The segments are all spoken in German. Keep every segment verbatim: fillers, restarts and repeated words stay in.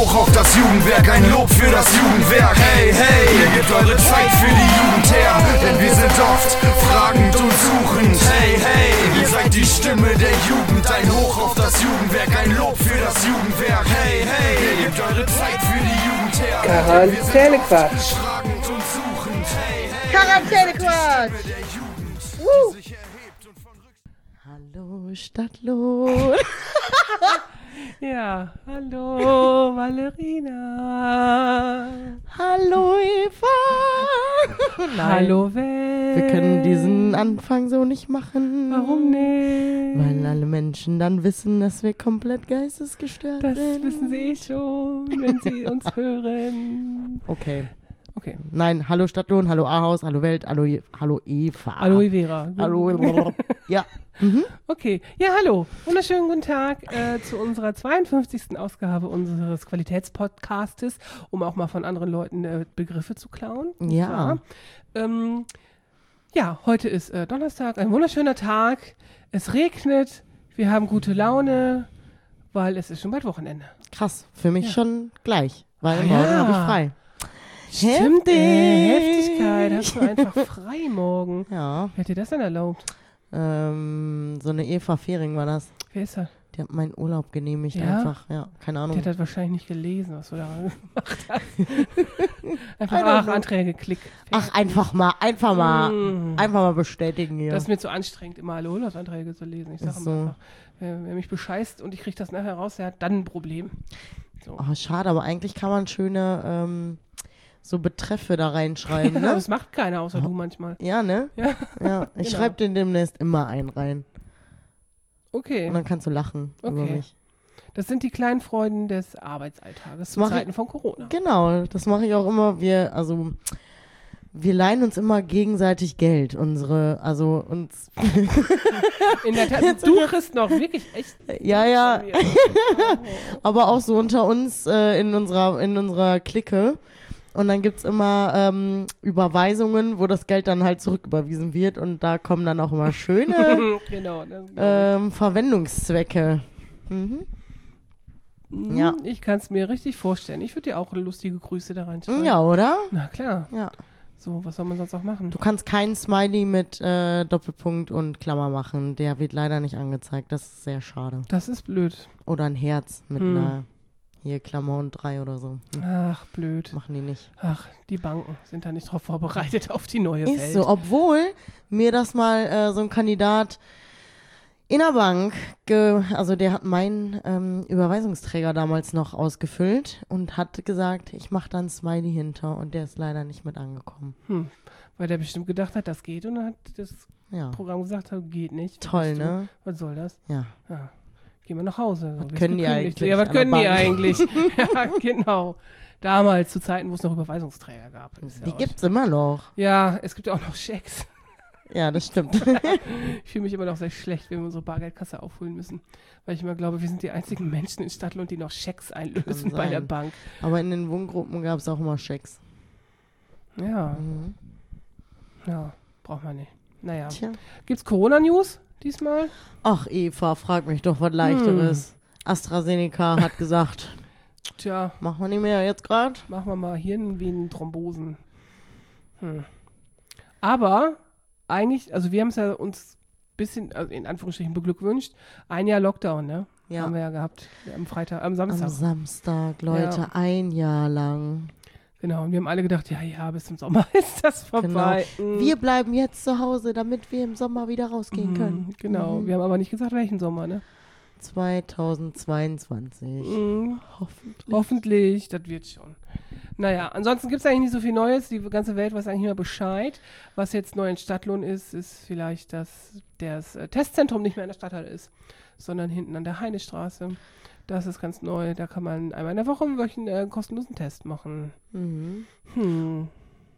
hoch auf das Jugendwerk, ein Lob für das Jugendwerk. Hey, hey, ihr gebt eure Zeit für die Jugend her, denn wir sind oft fragend und suchend. Hey, hey, ihr seid die Stimme der Jugend, ein Hoch auf das Jugendwerk, ein Lob für das Jugendwerk. Hey, hey, ihr gebt eure Zeit für die Jugend her, denn wir sind oft fragend und suchend. Hey, hey, Quarantänequatsch! Uh. Hallo Stadtlohn. Ja, hallo Valerina. Hallo Eva. Nein. Hallo Welt. Wir können diesen Anfang so nicht machen. Warum nicht? Weil alle Menschen dann wissen, dass wir komplett geistesgestört Das sind. wissen sie eh schon, wenn sie uns hören. Okay. Okay. Nein, hallo Stadtlohn, hallo Ahaus, hallo Welt, hallo, Je- hallo Eva. Aloe Vera. Hallo. Ja. Mhm. Okay. Ja, hallo. Wunderschönen guten Tag äh, zu unserer zweiundfünfzigsten Ausgabe unseres Qualitätspodcastes, um auch mal von anderen Leuten äh, Begriffe zu klauen. nicht Ja. wahr? Ähm, ja, heute ist äh, Donnerstag, ein wunderschöner Tag. Es regnet, wir haben gute Laune, weil es ist schon bald Wochenende. Krass, für mich Ja. schon gleich, weil Ah, morgen ja. habe ich frei. Stimmt, äh, Heftig. Heftigkeit. Hast du einfach frei morgen. Ja, Wer hat dir das denn erlaubt? ähm, so eine Eva Fehring war das. Wer ist das? Die hat meinen Urlaub genehmigt Ja? einfach. Ja, keine Der Ahnung. hat das wahrscheinlich nicht gelesen, was du da gemacht hast. I Einfach, don't ach, know. Anträge, klick. Ach, einfach mal, einfach mal, Mm. einfach mal bestätigen hier. Das ist mir zu anstrengend, immer alle Urlaubsanträge zu lesen. Ich sage Ach so. immer einfach, wer, wer mich bescheißt und ich kriege das nachher raus, der hat dann ein Problem. So. Oh, schade, aber eigentlich kann man schöne ähm, so Betreffe da reinschreiben, Ja, ne? das macht keiner, außer du manchmal. Ja, ne? Ja, Ja, ich Genau. schreibe den demnächst immer einen rein. okay. Und dann kannst du lachen über Okay. mich. Das sind die kleinen Freuden des Arbeitsalltages zu mach ich- Zeiten von Corona. Genau, das mache ich auch immer. Wir, also, wir leihen uns immer gegenseitig Geld. Unsere, also uns. In der Tat, du kriegst noch wirklich echt. Ja, ja. von mir. Aber auch so unter uns äh, in unserer in unserer Clique. Und dann gibt's immer ähm, Überweisungen, wo das Geld dann halt zurücküberwiesen wird. Und da kommen dann auch immer schöne Genau. Das glaub ähm, Verwendungszwecke. Mhm. ich. ja. Hm, Ich kann es mir richtig vorstellen. Ich würde dir auch lustige Grüße da reinschreiben. Ja, oder? Na klar. Ja. So, was soll man sonst auch machen? Du kannst keinen Smiley mit äh, Doppelpunkt und Klammer machen. Der wird leider nicht angezeigt. Das ist sehr schade. Das ist blöd. Oder ein Herz mit Hm. einer hier Klammer und drei oder so. Hm, Ach, blöd. machen die nicht. Ach, die Banken sind da nicht drauf vorbereitet auf die neue Welt. Ist so, obwohl mir das mal äh, so ein Kandidat in der Bank, ge also der hat meinen ähm, Überweisungsträger damals noch ausgefüllt und hat gesagt, ich mache dann Smiley hinter und der ist leider nicht mit angekommen. Hm. Weil der bestimmt gedacht hat, das geht und dann hat das Ja, Programm gesagt, hat, geht nicht. Was toll, bist du? ne? Was soll das? Ja. Ja. Gehen wir nach Hause. Was wirst können die gekündigt. eigentlich Ja, was an der können die Bank? eigentlich? Ja, genau. Damals, zu Zeiten, wo es noch Überweisungsträger gab. Ist ja Die auch- gibt's immer noch. Ja, es gibt ja auch noch Schecks. Ja, das stimmt. Ich fühle mich immer noch sehr schlecht, wenn wir unsere Bargeldkasse auffüllen müssen. Weil ich immer glaube, wir sind die einzigen Menschen in Stadtlohn, die noch Schecks einlösen Kann bei der sein. Bank. Aber in den Wohngruppen gab's auch immer Schecks. Ja, Mhm. ja, braucht man nicht. Naja. Tja. Gibt's Corona-News diesmal? Ach, Eva, frag mich doch was Leichteres. AstraZeneca hat gesagt, Tja, machen wir nicht mehr jetzt gerade. machen wir mal Hirnvenenthrombosen. Hm. Aber eigentlich, also wir haben es ja uns ein bisschen, also in Anführungsstrichen beglückwünscht, ein Jahr Lockdown, ne? Ja. Haben wir ja gehabt. Am Freitag, am Am Samstag. Samstag, Leute, Ja. ein Jahr lang. Genau, und wir haben alle gedacht, ja, ja, bis zum Sommer ist das vorbei. Mhm. Wir bleiben jetzt zu Hause, damit wir im Sommer wieder rausgehen Mhm, können. Genau, Mhm. wir haben aber nicht gesagt, welchen Sommer, ne? zweitausendzweiundzwanzig. Mhm. Hoffentlich. Hoffentlich, das wird schon. Naja, ansonsten gibt es eigentlich nicht so viel Neues. Die ganze Welt weiß eigentlich nicht mehr Bescheid. Was jetzt neu in Stadtlohn ist, ist vielleicht, dass das äh, Testzentrum nicht mehr in der Stadthalle ist, sondern hinten an der Heinestraße. Das ist ganz neu. Da kann man einmal in der Woche einen äh, kostenlosen Test machen. Mhm. Hm.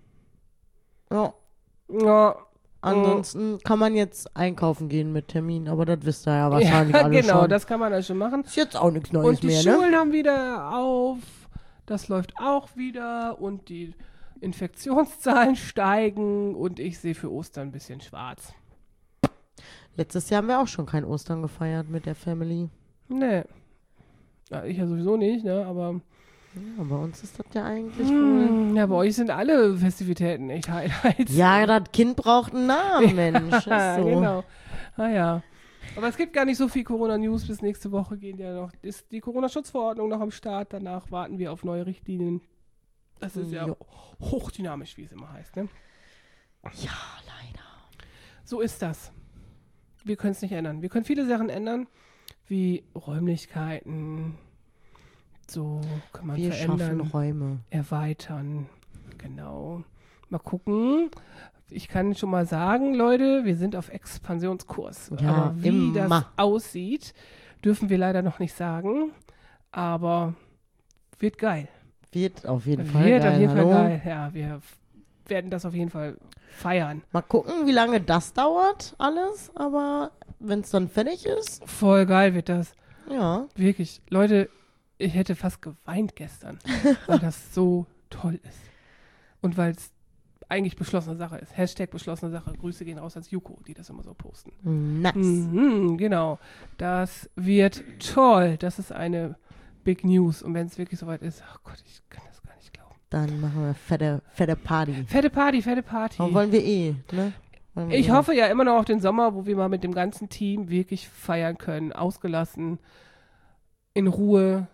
Ja. Ja. Ansonsten kann man jetzt einkaufen gehen mit Termin, aber das wisst ihr ja wahrscheinlich ja, alle genau, schon. das kann man ja schon machen. Ist jetzt auch nichts Neues Und die mehr, ne? Schulen haben wieder auf. Das läuft auch wieder. Und die Infektionszahlen steigen. Und ich sehe für Ostern ein bisschen schwarz. Letztes Jahr haben wir auch schon kein Ostern gefeiert mit der Family. Nee. Ja, ich ja sowieso nicht, ne? Aber Ja, bei uns ist das ja eigentlich wohl... Hm, ja, bei euch sind alle Festivitäten echt Highlights. Ja, das Kind braucht einen Namen, Mensch. Ist so. Genau. Ah ja. Aber es gibt gar nicht so viel Corona-News. Bis nächste Woche gehen ja noch. Ist die Corona-Schutzverordnung noch am Start. Danach warten wir auf neue Richtlinien. Das ist ja Jo. hochdynamisch, wie es immer heißt. Ne? Ja, leider. So ist das. Wir können es nicht ändern. Wir können viele Sachen ändern, wie Räumlichkeiten. So kann man Wir verändern, schaffen Räume. erweitern. Genau. Mal gucken. Ich kann schon mal sagen, Leute, wir sind auf Expansionskurs. Ja, aber wie immer. das aussieht, dürfen wir leider noch nicht sagen. Aber wird geil. Wird auf jeden Fall Wird geil. auf jeden Hallo? Fall geil. Ja, wir f- werden das auf jeden Fall feiern. Mal gucken, wie lange das dauert, alles. Aber wenn es dann fertig ist, Voll geil wird das. ja. Wirklich. Leute, ich hätte fast geweint gestern, weil das so toll ist. Und weil es eigentlich beschlossene Sache ist. Hashtag beschlossene Sache. Grüße gehen raus als Juko, die das immer so posten. Nice. Mhm, genau. Das wird toll. Das ist eine Big News. Und wenn es wirklich soweit ist, ach Gott, ich kann das gar nicht glauben. Dann machen wir fette, fette Party. Fette Party, fette Party. Aber wollen wir eh, ne? Wollen wir Ich eh. hoffe ja immer noch auf den Sommer, wo wir mal mit dem ganzen Team wirklich feiern können. Ausgelassen, in Ruhe,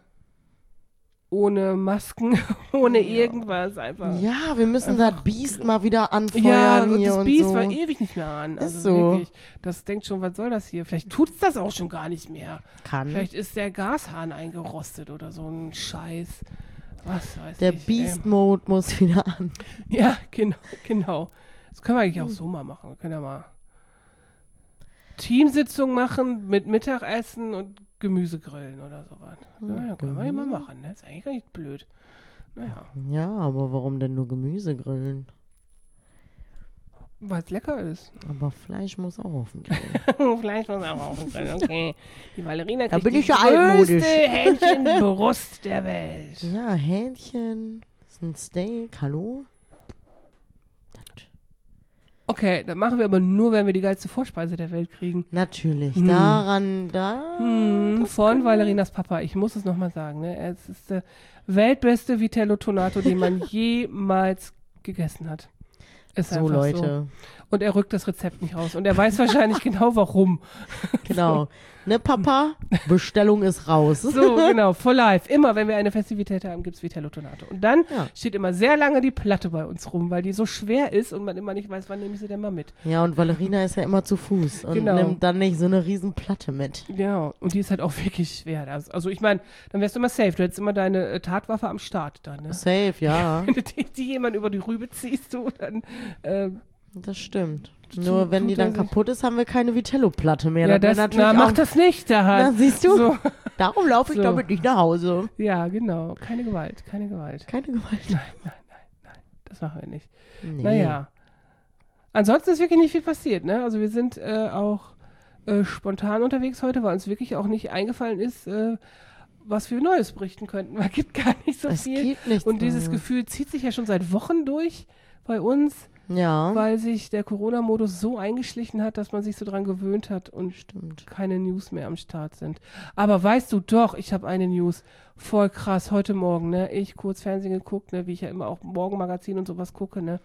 ohne Masken, ohne irgendwas. Einfach. Ja, wir müssen Einfach- das Biest mal wieder anfeuern Ja, und hier das und Biest so. war ewig nicht mehr an. Also Ist so. wirklich, das denkt schon, was soll das hier? Vielleicht tut's das auch schon gar nicht mehr. Kann. Vielleicht ist der Gashahn eingerostet oder so ein Scheiß. Was weiß Der ich. Beast-Mode muss wieder an. Ähm, ja, genau, genau. Das können wir eigentlich auch so mal machen. Wir können ja mal Teamsitzung machen mit Mittagessen und Gemüsegrillen oder sowas. Naja, können wir ja mal machen. Ne? Ist eigentlich gar nicht blöd. Naja, Ja, aber warum denn nur Gemüse grillen? weil es lecker ist. Aber Fleisch muss auch auf den Grill. Fleisch muss auch auf den Grill, okay. Die Valerina Da kriegt bin die ich ja größte altmodisch. Hähnchenbrust der Welt. Ja, Hähnchen, das ist ein Steak, hallo? Okay, dann machen wir aber nur, wenn wir die geilste Vorspeise der Welt kriegen. Natürlich, Hm. daran, da. Hm, von Valerinas Papa. Ich muss es nochmal sagen. Ne? Es ist der weltbeste Vitello Tonato, den man jemals gegessen hat. Ist So, einfach Leute. So. Und er rückt das Rezept nicht raus. Und er weiß wahrscheinlich genau, warum. Genau. Ne, Papa? Bestellung ist raus. So, genau, for life. Immer, wenn wir eine Festivität haben, gibt es Vitello Tonato. Und dann Ja. steht immer sehr lange die Platte bei uns rum, weil die so schwer ist und man immer nicht weiß, wann nehme ich sie denn mal mit. Ja, und Valerina ist ja immer zu Fuß und Genau. nimmt dann nicht so eine riesen Platte mit. Ja, und die ist halt auch wirklich schwer. Also, also ich meine, dann wärst du immer safe. Du hättest immer deine äh, Tatwaffe am Start dann, ne? Safe, ja. Wenn du die, die jemand über die Rübe ziehst, du, dann ähm, Das stimmt. Tut- Nur wenn die tut er dann sich- kaputt ist, haben wir keine Vitello-Platte mehr. ja, wär das, na, auch- mach das nicht da Na, halt. siehst du? So. Darum laufe ich So. damit nicht nach Hause. Ja, genau. Keine Gewalt, keine Gewalt. Keine Gewalt. Nein, nein, nein, nein. Das machen wir nicht. Nee. Naja. Ansonsten ist wirklich nicht viel passiert, ne? Also wir sind äh, auch äh, spontan unterwegs heute, weil uns wirklich auch nicht eingefallen ist, äh, was wir Neues berichten könnten. Man gibt gar nicht so Es viel. gibt nichts Und dieses Neues. Gefühl zieht sich ja schon seit Wochen durch bei uns, Ja, weil sich der Corona-Modus so eingeschlichen hat, dass man sich so dran gewöhnt hat und stimmt. keine News mehr am Start sind. Aber weißt du doch, ich habe eine News. Voll krass, heute Morgen, ne? Ich kurz Fernsehen geguckt, ne? Wie ich ja immer auch Morgenmagazin und sowas gucke, ne?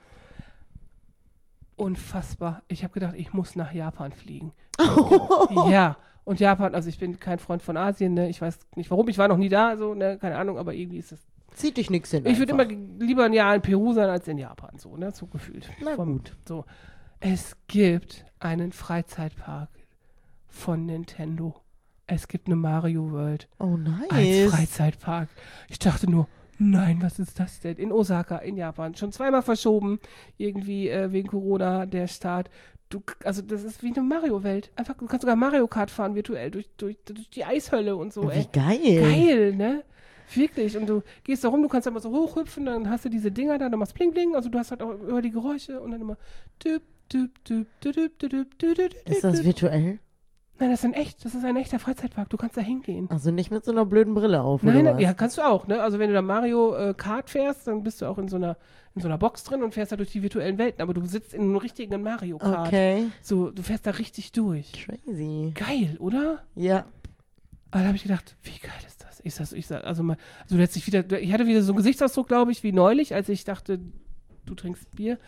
Unfassbar. Ich habe gedacht, ich muss nach Japan fliegen. Ja. Und Japan, also ich bin kein Freund von Asien, ne? Ich weiß nicht warum, ich war noch nie da, so, ne? Keine Ahnung, aber irgendwie ist es. Zieht dich nichts hin. Ich würde einfach. immer g- lieber ein Jahr in Peru sein als in Japan, so, ne? So gefühlt. Na Vom- gut. So. Es gibt einen Freizeitpark von Nintendo. Es gibt eine Mario World Oh, als nice. Freizeitpark. Ich dachte nur, nein, was ist das denn? In Osaka, in Japan. Schon zweimal verschoben, irgendwie äh, wegen Corona, der Start. Du, also das ist wie eine Mario-Welt. Einfach, du kannst sogar Mario Kart fahren virtuell durch, durch, durch die Eishölle und so. Ey. Wie geil. Geil, ne? Wirklich. Und du gehst da rum, du kannst immer so hochhüpfen, dann hast du diese Dinger da, dann machst bling bling. Also du hast halt auch immer die Geräusche und dann immer düb, düb, düb, düb, düb, düb, düb, düb, Ist das düb. virtuell? Nein, das ist ein echt, das ist ein echter Freizeitpark. Du kannst da hingehen. Also nicht mit so einer blöden Brille auf, Nein, oder nein, was? ja, kannst du auch, ne? Also wenn du da Mario äh, Kart fährst, dann bist du auch in so einer in so einer Box drin und fährst da durch die virtuellen Welten, aber du sitzt in einem richtigen Mario Kart. Okay. So, du fährst da richtig durch. Crazy. Geil, oder? Ja. Aber da habe ich gedacht, wie geil ist das? Ich sag, ich sag, also mal, also du hättest dich wieder, ich hatte wieder so einen Gesichtsausdruck, glaube ich, wie neulich, als ich dachte, du trinkst Bier.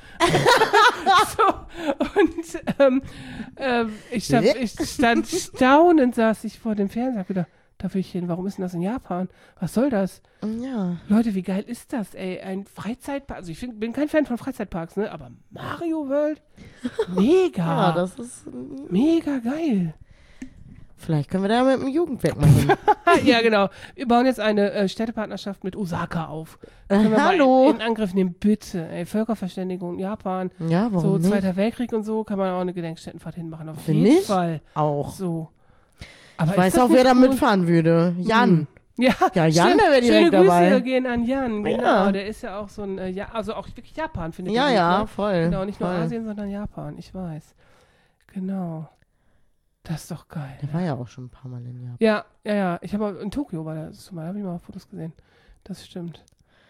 so, und ähm, ähm, ich, stand, ich stand staunend, saß ich vor dem Fernseher und habe gedacht, da will ich hin, warum ist denn das in Japan? Was soll das? Ja. Leute, wie geil ist das, ey? Ein Freizeitpark, also ich find, bin kein Fan von Freizeitparks, ne? Aber Mario World, mega. Ja, das ist. Mega geil. Vielleicht können wir da mit dem Jugendwerk mal hin. Ja, genau. Wir bauen jetzt eine äh, Städtepartnerschaft mit Osaka auf. Können wir hallo. mal in, in Angriff nehmen, bitte. Ey, Völkerverständigung, Japan. Ja, warum So, nicht? Zweiter Weltkrieg und so, kann man auch eine Gedenkstättenfahrt hinmachen. Auf Find jeden ich Fall. Auch. So. Aber Ich weiß ist das auch, wer nicht da cool? mitfahren würde. Jan. Ja, Ja, Jan, stimmt. der wäre direkt Schöne Grüße dabei. gehen an Jan. Genau, Ja. der ist ja auch so ein, äh, ja, also auch wirklich Japan, findet Ja, ihr ja, gut, ne? voll. Genau, nicht nur voll. Asien, sondern Japan, ich weiß. Genau. Das ist doch geil. Der war ja auch schon ein paar Mal in Japan. Ja, ja, ja. Ich habe in Tokio war das zumal, da habe ich mal Fotos gesehen. Das stimmt.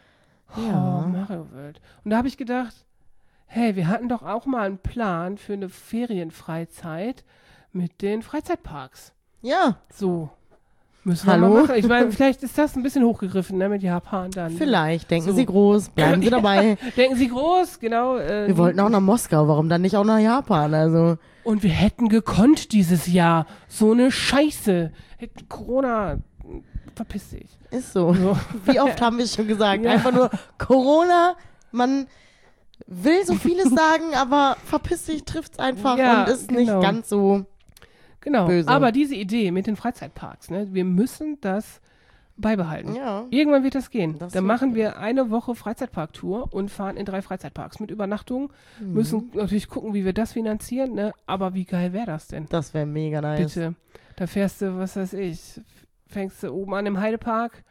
Ja. Oh, Mario World. Und da habe ich gedacht, hey, wir hatten doch auch mal einen Plan für eine Ferienfreizeit mit den Freizeitparks. Ja, So. Müssen wir Hallo? mal machen. Ich meine, vielleicht ist das ein bisschen hochgegriffen, ne, mit Japan dann. vielleicht. Denken So. Sie groß. Bleiben Sie dabei. Denken Sie groß, genau. Äh, Wir wollten auch nach Moskau. Warum dann nicht auch nach Japan? Also, Und wir hätten gekonnt dieses Jahr. So eine Scheiße. Hätten Corona, verpiss dich. ist so. So. Wie oft haben wir es schon gesagt? Ja. Einfach nur Corona. Man will so vieles sagen, aber verpiss dich, trifft's einfach Ja, und ist genau. nicht ganz so. Genau, Böse. aber diese Idee mit den Freizeitparks, ne, wir müssen das beibehalten. Ja. Irgendwann wird das gehen. Das Dann wird machen wir eine Woche Freizeitparktour und fahren in drei Freizeitparks mit Übernachtung. Mhm. Müssen natürlich gucken, wie wir das finanzieren, ne? Aber wie geil wäre das denn? Das wäre mega nice. Bitte. Da fährst du, was weiß ich, fängst du oben an im Heidepark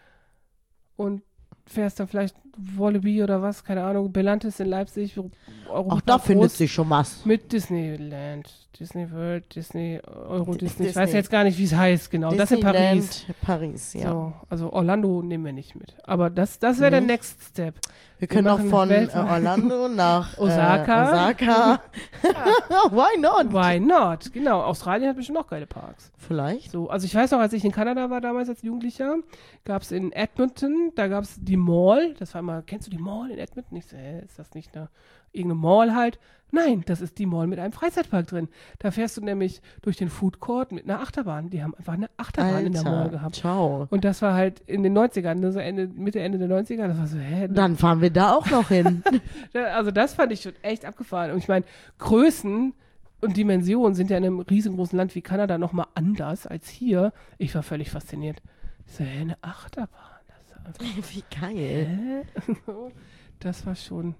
und fährst dann vielleicht Wallaby oder was, keine Ahnung, Belantis in Leipzig, Europa Auch da findet groß. sich schon was. Mit Disneyland, Disney World, Disney, Euro D- Disney. Ich Disney. weiß jetzt gar nicht, wie es heißt, genau. Das in Paris. Disneyland, Paris, ja. So, also Orlando nehmen wir nicht mit. Aber das, das wäre der Mhm. Next Step. Wir können auch machen von äh, weltweit- Orlando nach Osaka. Äh, Osaka. Why not? Why not? Genau, Australien hat bestimmt auch geile Parks. Vielleicht. So, also ich weiß noch, als ich in Kanada war damals als Jugendlicher, gab es in Edmonton, da gab es die Mall. Das war mal, kennst du die Mall in Edmonton? Ich so, hä, ist das nicht eine irgendeine Mall halt? Nein, das ist die Mall mit einem Freizeitpark drin. Da fährst du nämlich durch den Food Court mit einer Achterbahn. Die haben einfach eine Achterbahn in der Mall Alter, gehabt. ciao. Und das war halt in den neunzigern, ne, so Ende, Mitte, Ende der neunziger. Das war so, hä? Dann fahren wir da auch noch hin. Da- Also das fand ich schon echt abgefahren. Und ich meine, Größen und Dimensionen sind ja in einem riesengroßen Land wie Kanada nochmal anders als hier. Ich war völlig fasziniert. Ich so, hä, eine Achterbahn? Das, ist einfach, Wie geil. hä? Das war schon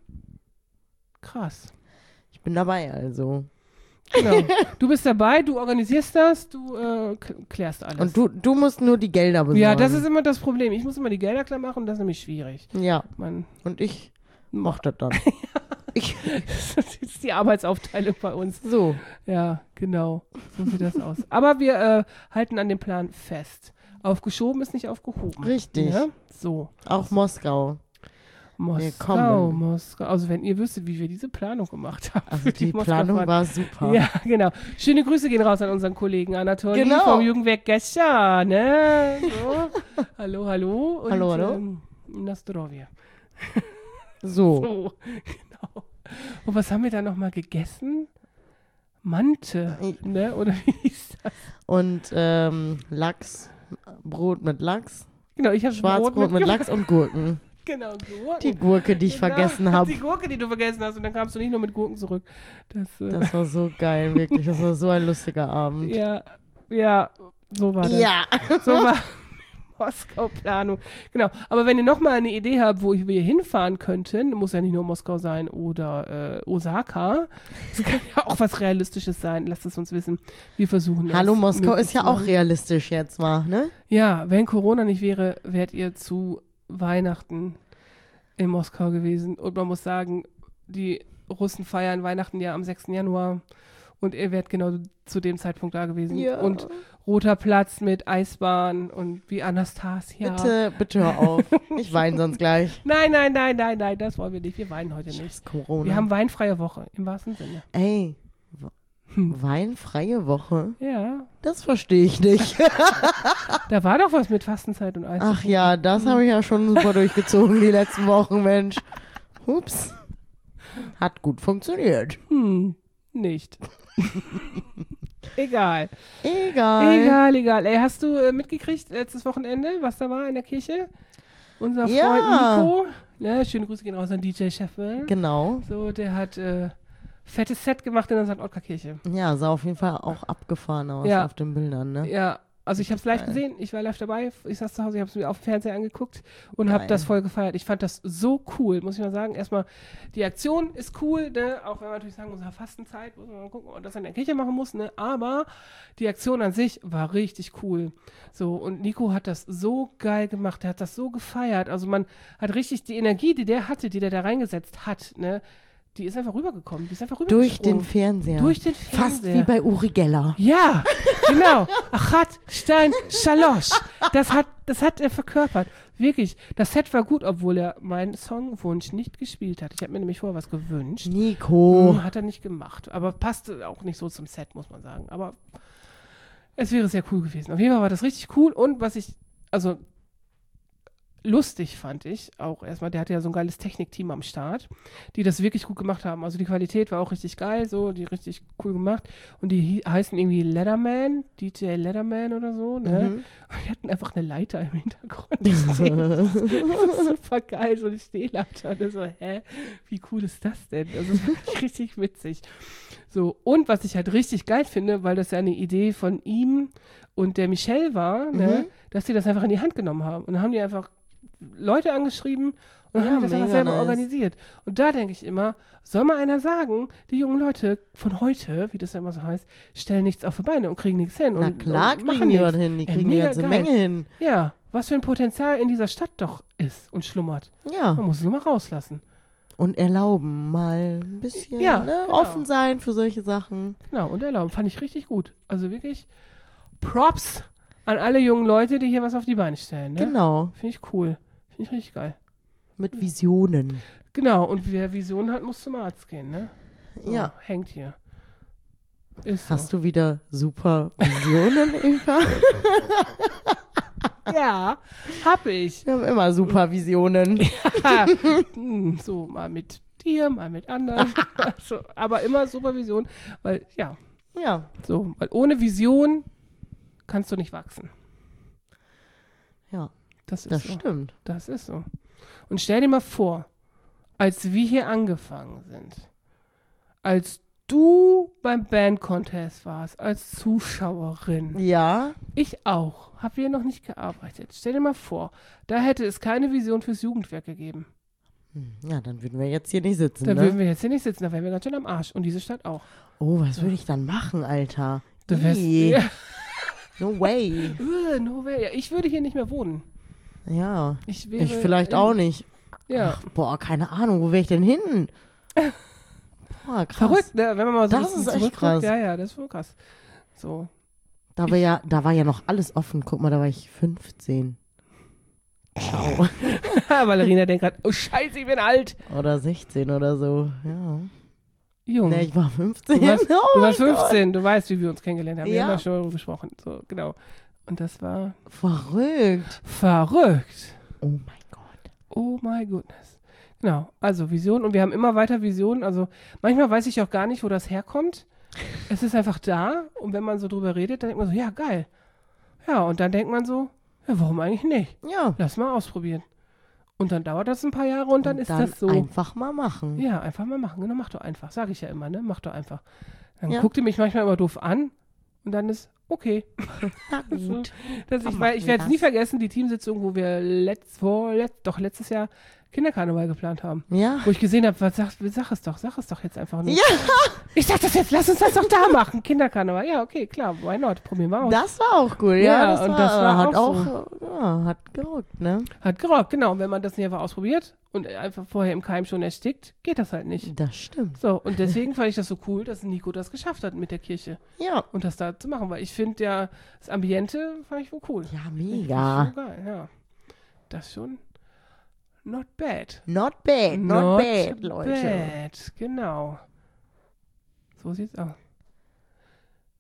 krass. Ich bin dabei, also. Genau. Du bist dabei, du organisierst das, du äh, k- klärst alles. Und du, du musst nur die Gelder besorgen. ja, das ist immer das Problem. Ich muss immer die Gelder klar machen, das ist nämlich schwierig. Ja, Man, und ich mach das dann. ich, das ist die Arbeitsaufteilung bei uns. so. Ja, genau. So sieht das aus. Aber wir äh, halten an dem Plan fest. Aufgeschoben ist nicht aufgehoben. Richtig. Ja? So. Auch Moskau. Moskau, kommen. Moskau. Also wenn ihr wüsstet, wie wir diese Planung gemacht haben. Also für die Moskau-Fahrt. Planung war super. Ja, genau. Schöne Grüße gehen raus an unseren Kollegen Anatoli Genau. vom Jugendwerk Gescha, ne? So. Hallo, hallo. Und, Hallo, hallo. Ähm, na zdrowie. So. So, genau. Und was haben wir da nochmal gegessen? Mante, ne? Oder wie hieß das? Und ähm, Lachs, Brot mit Lachs, Genau, ich habe Schwarzbrot mit Lachs und Gurken. Genau, Gurken. Die Gurke, die ich Genau, vergessen habe. Die Gurke, die du vergessen hast. Und dann kamst du nicht nur mit Gurken zurück. Das, äh, Das war so geil, wirklich. Das war so ein lustiger Abend. ja, ja, so war das. Ja. So war Moskau-Planung. Genau. Aber wenn ihr nochmal eine Idee habt, wo wir hinfahren könnten, muss ja nicht nur Moskau sein oder äh, Osaka. Es kann ja auch was Realistisches sein. Lasst es uns wissen. Wir versuchen das. Hallo, Moskau möglich ist ja zu auch machen. realistisch jetzt mal, ne? Ja, wenn Corona nicht wäre, wärt ihr zu Weihnachten in Moskau gewesen. Und man muss sagen, die Russen feiern Weihnachten ja am sechsten Januar. Und ihr wärt genau zu dem Zeitpunkt da gewesen. Ja. Und Roter Platz mit Eisbahn und wie Anastasia. Bitte, bitte hör auf. Ich weine sonst gleich. Nein, nein, nein, nein, nein, das wollen wir nicht. Wir weinen heute nicht. Scheiß Corona. Wir haben weinfreie Woche, im wahrsten Sinne. Ey, w- Weinfreie Woche? Ja, Das verstehe ich nicht. da war doch was mit Fastenzeit und Eis. Ach ja, das habe ich ja schon super durchgezogen die letzten Wochen, Mensch. Ups. Hat gut funktioniert. Hm, nicht. Egal. Egal. Egal, egal. Ey, hast du äh, mitgekriegt letztes Wochenende, was da war in der Kirche? Unser Freund Ja. Nico. Ne, schöne Grüße gehen raus an D J Sheffield. Genau. So, der hat äh, fettes Set gemacht in der Sankt Ottgar Kirche. Ja, sah auf jeden Fall auch abgefahren aus Ja. auf den Bildern, ne? Ja, also ich habe es live Geil. gesehen. Ich war live dabei. Ich saß zu Hause, ich habe es mir auf dem Fernseher angeguckt und habe Geil. das voll gefeiert. Ich fand das so cool, muss ich mal sagen. Erstmal, die Aktion ist cool, ne? Auch wenn man natürlich sagen muss, ja, Fastenzeit, muss man mal gucken, ob man das in der Kirche machen muss, ne? Aber die Aktion an sich war richtig cool. So, und Nico hat das so geil gemacht, er hat das so gefeiert. Also man hat richtig die Energie, die der hatte, die der da reingesetzt hat, ne? Die ist einfach rübergekommen. Die ist einfach Durch rübergesprungen. den Fernseher. Durch den Fast Fernseher. wie bei Uri Geller. Ja, genau. Achat, Stein, Schalosch. Das hat, das hat er verkörpert. Wirklich. Das Set war gut, obwohl er meinen Songwunsch nicht gespielt hat. Ich habe mir nämlich vorher was gewünscht. Nico. Hm, hat er nicht gemacht. Aber passte auch nicht so zum Set, muss man sagen. Aber es wäre sehr cool gewesen. Auf jeden Fall war das richtig cool. Und was ich, also lustig fand ich auch erstmal, der hatte ja so ein geiles Technikteam am Start, die das wirklich gut gemacht haben. Also die Qualität war auch richtig geil, so, die richtig cool gemacht. Und die hi- heißen irgendwie Letterman, D J Letterman oder so, ne? Mhm. Und die hatten einfach eine Leiter im Hintergrund stehen. Das ist super geil, so eine Stehleiter. Und so, hä? Wie cool ist das denn? Also das war richtig witzig. So, und was ich halt richtig geil finde, weil das ja eine Idee von ihm und der Michelle war, ne? Dass die das einfach in die Hand genommen haben. Und dann haben die einfach Leute angeschrieben und Ja, haben das einfach mega selber nice. organisiert. Und da denke ich immer, soll mal einer sagen, die jungen Leute von heute, wie das ja immer so heißt, stellen nichts auf die Beine und kriegen nichts hin. Na und, klar und kriegen machen die nichts. was hin. Die Ja, kriegen die mega ganze geil. Menge hin. Ja, was für ein Potenzial in dieser Stadt doch ist und schlummert. Ja. Man muss es nur mal rauslassen. Und erlauben mal ein bisschen Ja, ne, genau. offen sein für solche Sachen. Genau, und erlauben. Fand ich richtig gut. Also wirklich Props an alle jungen Leute, die hier was auf die Beine stellen. Ne? Genau. Finde ich cool. Finde ich richtig geil. Mit Visionen. Genau, und wer Vision hat, muss zum Arzt gehen, ne? So, Ja. Hängt hier. Ist Hast so. du wieder super Visionen, Eva? Ja, hab ich. Wir haben immer super Visionen. Hm, so, mal mit dir, mal mit anderen. so, aber immer Supervision, weil, ja, Ja. so, weil ohne Vision kannst du nicht wachsen. Ja, Das ist das so. stimmt. Das ist so. Und stell dir mal vor, als wir hier angefangen sind, als du beim Band-Contest warst, als Zuschauerin, Ja. ich auch, habe hier noch nicht gearbeitet. Stell dir mal vor, da hätte es keine Vision fürs Jugendwerk gegeben. Hm, Ja, dann würden wir jetzt hier nicht sitzen, Da ne? würden wir jetzt hier nicht sitzen, da wären wir ganz schön am Arsch. Und diese Stadt auch. Oh, was würde ich dann machen, Alter? Du wärst, Nee. ja, No way. äh, no way. Ja, ich würde hier nicht mehr wohnen. Ja. Ich, wäre Ich vielleicht in- auch nicht. Ja. Ach, boah, keine Ahnung, wo wäre ich denn hin? Boah, krass. Verrückt, ne? Wenn man mal so Das ein bisschen ist echt zurückguckt. krass. Ja, ja, das ist voll krass. So. Da war ja, da war ja noch alles offen. Guck mal, da war ich fünfzehn. Ciao. Valerina denkt gerade, oh Scheiße, ich bin alt. Oder sechzehn oder so. Ja. Jung. Ne, ich war fünfzehn. Du warst, Oh du warst mein Gott. fünfzehn, du weißt, wie wir uns kennengelernt haben. Wir Ja. haben ja schon darüber gesprochen. So, genau. Und das war Verrückt. verrückt. Oh mein Gott. Oh my goodness. Genau, also Vision. Und wir haben immer weiter Visionen. Also manchmal weiß ich auch gar nicht, wo das herkommt. Es ist einfach da. Und wenn man so drüber redet, dann denkt man so, ja, geil. Ja, und dann denkt man so, ja, warum eigentlich nicht? Ja. Lass mal ausprobieren. Und dann dauert das ein paar Jahre und dann Und ist dann das so. einfach mal machen. Ja, einfach mal machen. Genau, mach doch einfach. Sag ich ja immer, ne? Mach doch einfach. Dann Ja. guckt ihr mich manchmal immer doof an und dann ist okay. Na So, gut. dass Dann ich weil machen ich wir werde es das. nie vergessen, die Teamsitzung, wo wir letzt, vor, letzt, doch letztes Jahr Kinderkarneval geplant haben. Ja. Wo ich gesehen habe, was sag, sag es doch, sag es doch jetzt einfach nur. Ja, Ich sag das jetzt, lass uns das doch da machen. Kinderkarneval. Ja, okay, klar, why not? Probieren wir aus. das war auch cool. Ja, Ja, das und war, das war hat auch auch, ja, hat gerockt, ne? Hat gerockt, genau. Und wenn man das nicht einfach ausprobiert und einfach vorher im Keim schon erstickt, geht das halt nicht. Das stimmt. So, und deswegen fand ich das so cool, dass Nico das geschafft hat mit der Kirche. Ja. Und das da zu machen, weil ich finde ja, das Ambiente fand ich wohl cool. Ja, Fand ich mega. schon geil, ja. Das schon not bad. Not bad, not, bad, Leute. bad, genau. So sieht's aus.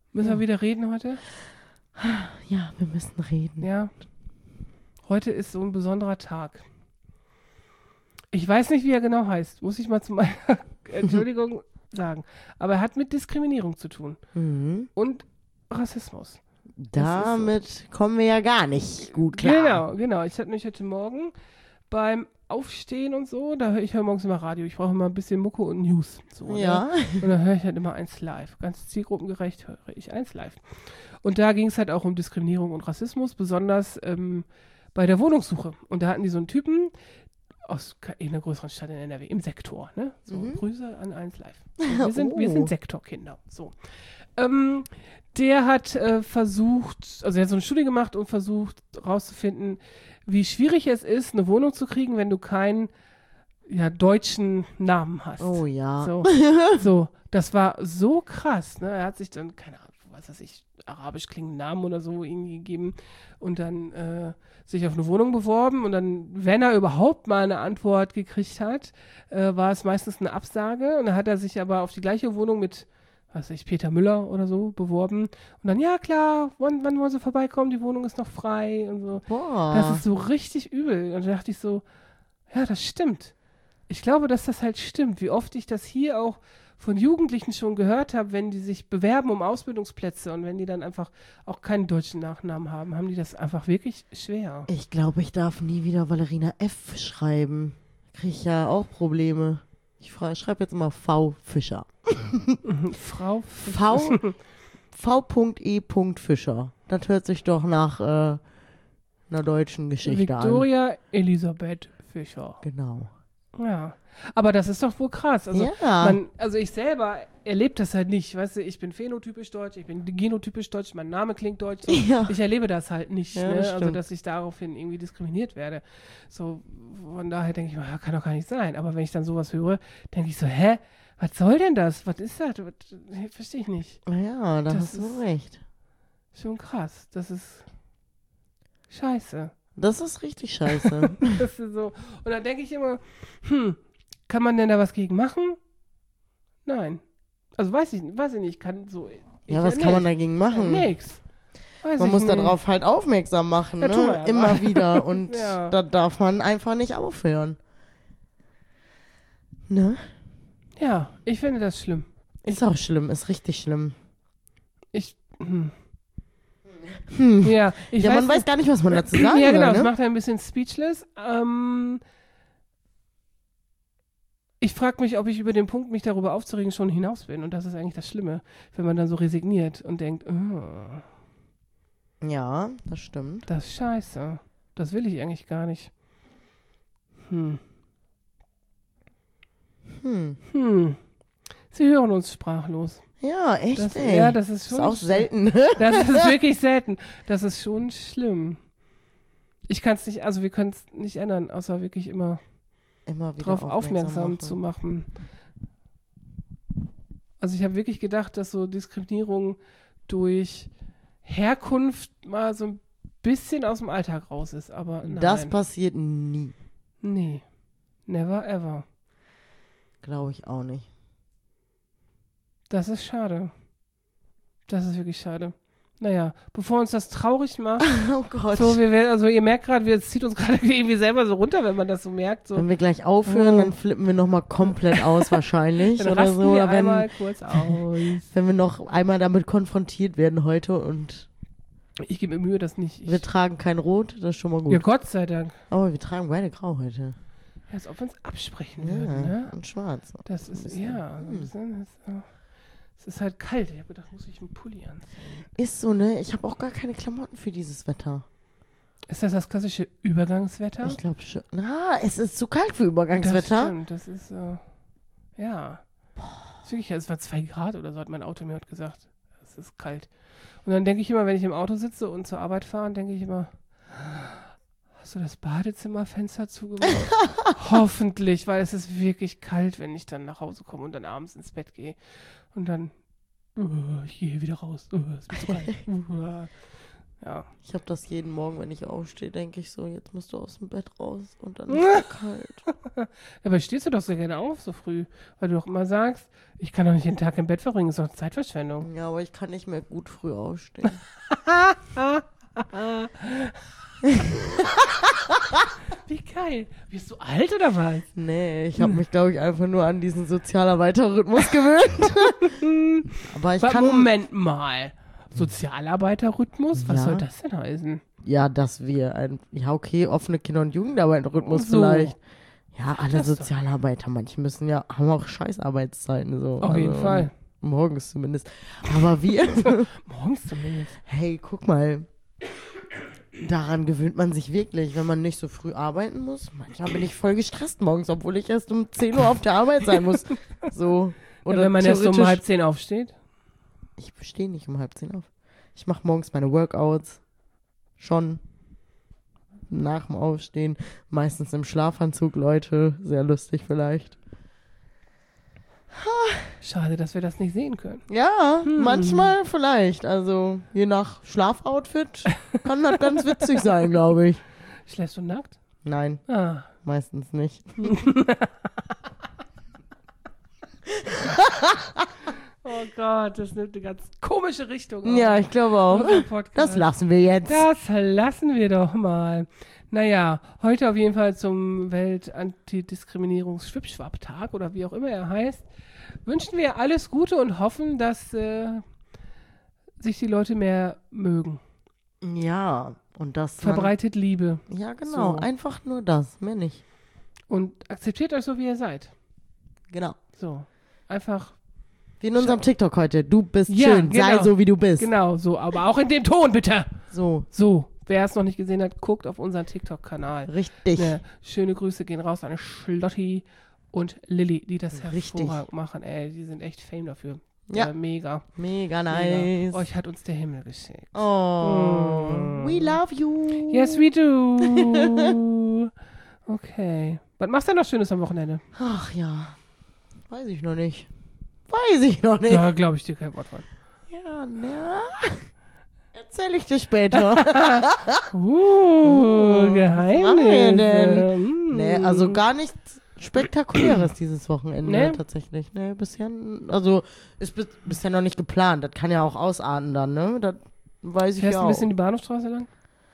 Müssen Ja. wir wieder reden heute? Ja, wir müssen reden. Ja. Heute ist so ein besonderer Tag. Ich weiß nicht, wie er genau heißt. Muss ich mal zu meiner Entschuldigung sagen. Aber er hat mit Diskriminierung zu tun. Mhm. Und Rassismus. Damit kommen wir ja gar nicht gut klar. Genau, genau. Ich hatte mich heute Morgen beim Aufstehen und so, da höre ich höre morgens immer Radio. Ich brauche immer ein bisschen Mucke und News. So, Ja. Ne? Und dann höre ich halt immer eins live. Ganz zielgruppengerecht höre ich eins live. Und da ging es halt auch um Diskriminierung und Rassismus, besonders ähm, bei der Wohnungssuche. Und da hatten die so einen Typen aus einer größeren Stadt in N R W, im Sektor. Ne? So, Mhm. Grüße an eins live. So, wir, sind, wir Oh. sind Sektorkinder. So. Ähm, der hat äh, versucht, also er hat so eine Studie gemacht und versucht rauszufinden, wie schwierig es ist, eine Wohnung zu kriegen, wenn du keinen ja, deutschen Namen hast. Oh ja. So, so, das war so krass. Ne? Er hat sich dann, keine Ahnung, was weiß ich, arabisch klingenden Namen oder so irgendwie gegeben und dann äh, sich auf eine Wohnung beworben und dann, wenn er überhaupt mal eine Antwort gekriegt hat, äh, war es meistens eine Absage und dann hat er sich aber auf die gleiche Wohnung mit, was weiß ich, Peter Müller oder so beworben und dann, ja klar, wann, wann wollen Sie vorbeikommen, die Wohnung ist noch frei und so. Boah. Das ist so richtig übel. Und da dachte ich so, ja, das stimmt. Ich glaube, dass das halt stimmt. Wie oft ich das hier auch von Jugendlichen schon gehört habe, wenn die sich bewerben um Ausbildungsplätze und wenn die dann einfach auch keinen deutschen Nachnamen haben, haben die das einfach wirklich schwer. Ich glaube, ich darf nie wieder Valerina F. schreiben. Kriege ich ja auch Probleme. Ich schreibe jetzt immer V. Fischer. Frau V. V.E. Fischer. Das hört sich doch nach äh, einer deutschen Geschichte an. Victoria Elisabeth Fischer. Genau. Ja. Aber das ist doch wohl krass. Also, Ja. man, also ich selber erlebe das halt nicht. Weißt du, ich bin phänotypisch deutsch, ich bin genotypisch deutsch, mein Name klingt deutsch. So. Ja. Ich erlebe das halt nicht, Ja, ne? das Also stimmt. dass ich daraufhin irgendwie diskriminiert werde. So, von daher denke ich mir, ja, kann doch gar nicht sein. Aber wenn ich dann sowas höre, denke ich so, hä? Was soll denn das? Was ist das? Was, verstehe ich nicht. Ja, da Das hast du ist- recht. Schon krass. Das ist scheiße. Das ist richtig scheiße. Das ist so. Und dann denke ich immer, hm, kann man denn da was gegen machen? Nein. Also weiß ich, weiß ich nicht, kann so. Ich ja, was kann man dagegen machen? Nix. Weiß Man ich muss nicht. darauf halt aufmerksam machen, Ja, tun wir ne? ja Immer mal. wieder. Und Ja. da darf man einfach nicht aufhören. Ne? Ja, ich finde das schlimm. Ist auch schlimm, ist richtig schlimm. Ich. Hm. Hm. Ja, ich ja, weiß man weiß nicht- gar nicht, was man dazu sagen Ja, genau, soll, das ne? macht einen ein bisschen speechless. Ähm, ich frage mich, ob ich über den Punkt, mich darüber aufzuregen, schon hinaus bin. Und das ist eigentlich das Schlimme, wenn man dann so resigniert und denkt, oh, Ja, das stimmt. das ist scheiße. Das will ich eigentlich gar nicht. Hm. Hm. Hm. Sie hören uns sprachlos. Ja, echt, Das, ey. ja, das ist ist schon auch sch- selten, ne? Das ist wirklich selten. Das ist schon schlimm. Ich kann es nicht, also wir können es nicht ändern, außer wirklich immer Immer wieder darauf aufmerksam, machen. zu machen. Also ich habe wirklich gedacht, dass so Diskriminierung durch Herkunft mal so ein bisschen aus dem Alltag raus ist, aber nein. Das passiert nie. Nee. Never ever. Glaube ich auch nicht. Das ist schade. Das ist wirklich schade. Naja, bevor uns das traurig macht, Oh Gott. so, wir, werden- also ihr merkt gerade, es zieht uns gerade irgendwie selber so runter, wenn man das so merkt. So. Wenn wir gleich aufhören, Oh. dann flippen wir nochmal komplett aus wahrscheinlich. Dann oder rasten so. wir Oder wenn, einmal kurz aus. wenn wir noch einmal damit konfrontiert werden heute und Ich gebe mir Mühe, das nicht. Ich, wir tragen kein Rot, das ist schon mal gut. ja, Gott sei Dank. Aber wir tragen beide grau heute. Ja, als ob wir uns absprechen Ja, würden, ne? und schwarz. Das ist, bisschen, ja, so ein hm. bisschen, das, äh, es ist halt kalt. Ich habe gedacht, muss ich einen Pulli anziehen. Ist so, ne? Ich habe auch gar keine Klamotten für dieses Wetter. Ist das das klassische Übergangswetter? Ich glaube schon. Na, es ist zu kalt für Das Übergangswetter. stimmt, das ist, äh, ja. Das ist wirklich, es war zwei Grad oder so, hat mein Auto mir heute gesagt. Es ist kalt. Und dann denke ich immer, wenn ich im Auto sitze und zur Arbeit fahre, denke ich immer, hast du das Badezimmerfenster zugemacht? Hoffentlich, weil es ist wirklich kalt, wenn ich dann nach Hause komme und dann abends ins Bett gehe. Und dann, uh, ich gehe wieder raus. Uh, es ist mir zu kalt. Uh, Ja. Ich habe das jeden Morgen, wenn ich aufstehe, denke ich so, jetzt musst du aus dem Bett raus und dann ist es kalt. Aber stehst du doch so gerne auf, so früh, weil du doch immer sagst, ich kann doch nicht den Tag im Bett verbringen, ist doch Zeitverschwendung. Ja, aber ich kann nicht mehr gut früh aufstehen. Wie geil. Bist du alt oder was? Nee, ich habe mich, glaube ich, einfach nur an diesen Sozialarbeiterrhythmus gewöhnt. Aber ich Aber kann... Moment mal. Sozialarbeiterrhythmus? Was Ja. soll das denn heißen? Ja, dass wir ein... Ja, okay, offene Kinder- und Jugendarbeit-Rhythmus So. vielleicht. Ja, alle Das doch. Sozialarbeiter, manche müssen ja, haben auch Scheißarbeitszeiten. So. Auf jeden Fall. Morgens zumindest. Aber wir... Morgens zumindest. Hey, guck mal. Daran gewöhnt man sich wirklich, wenn man nicht so früh arbeiten muss. Manchmal bin ich voll gestresst morgens, obwohl ich erst um zehn Uhr auf der Arbeit sein muss. So. Oder ja, wenn man erst um halb zehn aufsteht? Ich stehe nicht um halb zehn auf. Ich mache morgens meine Workouts. Schon. Nach dem Aufstehen. Meistens im Schlafanzug, Leute. Sehr lustig vielleicht. Schade, dass wir das nicht sehen können. Ja, Hm. manchmal vielleicht. Also je nach Schlafoutfit kann das ganz witzig sein, glaube ich. Schläfst du nackt? Nein, Ah. meistens nicht. Oh Gott, das nimmt eine ganz komische Richtung. auf. Ja, ich glaube auch. Unser Podcast. Das lassen wir jetzt. Das lassen wir doch mal. Naja, heute auf jeden Fall zum Welt-Antidiskriminierungs-Schwipschwapp-Tag oder wie auch immer er heißt, wünschen wir alles Gute und hoffen, dass äh, sich die Leute mehr mögen. Ja, und das man- Verbreitet Liebe Ja, genau. So. Einfach nur das, mehr nicht. und akzeptiert euch so, wie ihr seid. Genau. So, einfach, Wie in unserem TikTok heute. Du bist Ja, schön, sei genau. so, wie du bist. genau so, aber auch in dem Ton, bitte. So, So, wer es noch nicht gesehen hat, guckt auf unseren TikTok-Kanal. richtig. Ne, schöne Grüße gehen raus an Schlotti und Lilly, die das Richtig. hervorragend machen. Ey, die sind echt Fame dafür. Ja. Äh, mega. Mega Mega. nice. Euch hat uns der Himmel geschickt. Oh, Mm. we love you. Yes, we do. Okay. Was machst du denn noch Schönes am Wochenende? Ach ja, weiß ich noch nicht. Weiß ich noch nicht. Da glaube ich dir kein Wort von. Ja, ne? Erzähl ich dir später. Uh, Geheimnisse. denn? Mm. Nee, also gar nichts Spektakuläres dieses Wochenende Nee? tatsächlich. Nee, bisher, also ist bis, bisher noch nicht geplant. Das kann ja auch ausarten dann, ne? Das weiß ich Fährst ja du ein auch. bisschen die Bahnhofstraße lang?